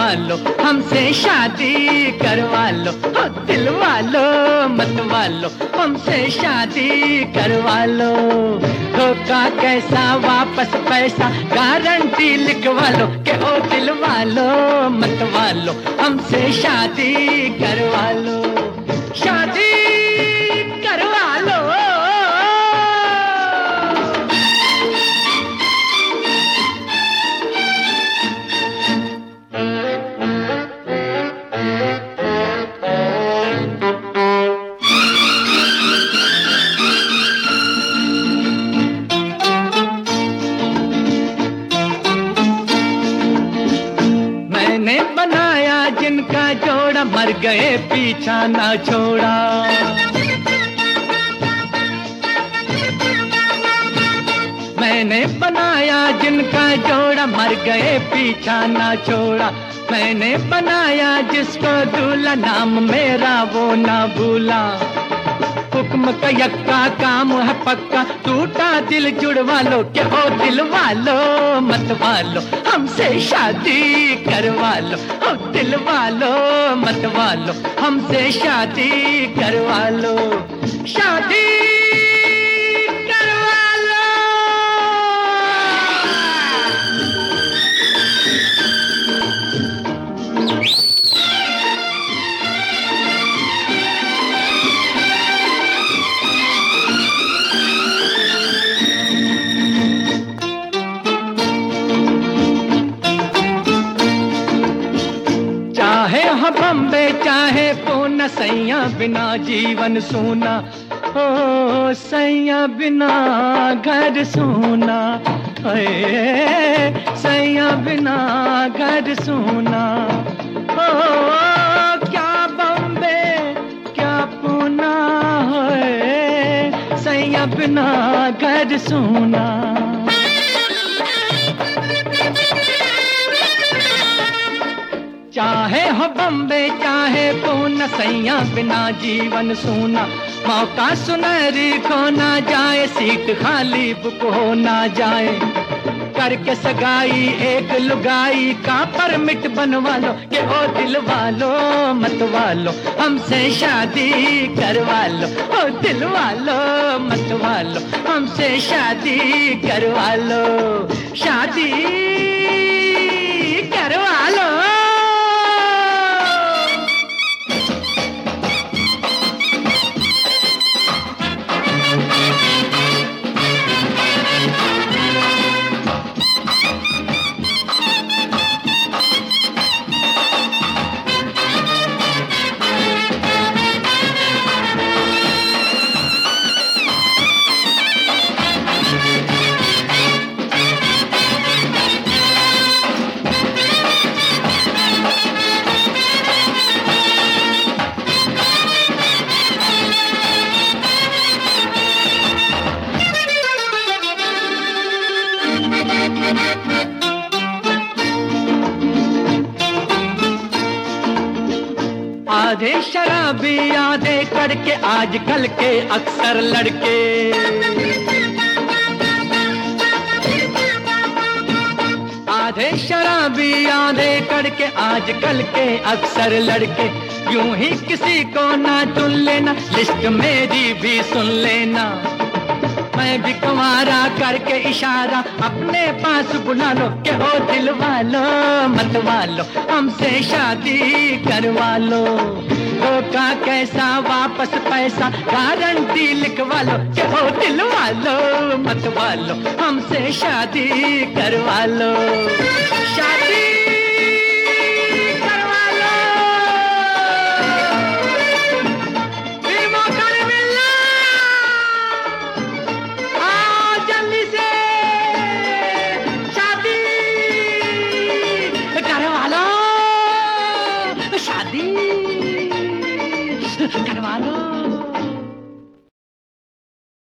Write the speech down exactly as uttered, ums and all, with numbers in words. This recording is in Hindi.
लो, हमसे शादी करवा लो, हो दिल वालो मत वालो, हमसे शादी करवा लो। धोखा कैसा वापस पैसा गारंटी लिखवा लो, के ओ दिल वालो मत वालो, हमसे शादी करवा लो, शादी करवा लो। मैंने बनाया जिनका जोड़ा, मर गए पीछा ना छोड़ा। मैंने बनाया जिनका जोड़ा, मर गए पीछा ना छोड़ा। मैंने बनाया जिसको दूल्हा, नाम मेरा वो ना भूला। हुक्म का यक्का काम है पक्का, टूटा दिल जुड़वा लो, के ओ दिल वालो मत वालो, हमसे शादी करवा लो, ओ दिल वालो मत वालो, हमसे शादी करवा लो, शादी करवा लो। चाहे हो बम्बे चाहे पूना, सैया बिना जीवन सूना, ओ सैया बिना घर सूना, है सैया बिना घर सूना। ओ क्या बम्बे क्या पूना, है सैया बिना घर सूना। चाहे हो बम्बे चाहे पूना, सैया बिना जीवन सूना। मौका सुनहरी खो ना जाए, सीट खाली बुक हो ना जाए। करके सगाई एक लुगाई का परमिट बनवा लो, के ओ दिल वालो मत वालो, हमसे शादी करवा लो, ओ दिल वालो मत वालो, हमसे शादी करवा लो, शादी करवा लो। आधे शराबी आधे करके आजकल के अक्सर लड़के, आधे शराबी आधे करके आजकल के अक्सर लड़के। यूं ही किसी को ना चुन लेना, लिस्ट मेरी भी सुन लेना। मैं भी कुंवारा करके इशारा अपने पास बुला लो, के ओ दिल वालो मत वालो, हमसे शादी करवा लो। धोखा कैसा वापस पैसा गारंटी लिखवा लो, के ओ दिल वालो मत वालो, हमसे शादी करवा लो, शादी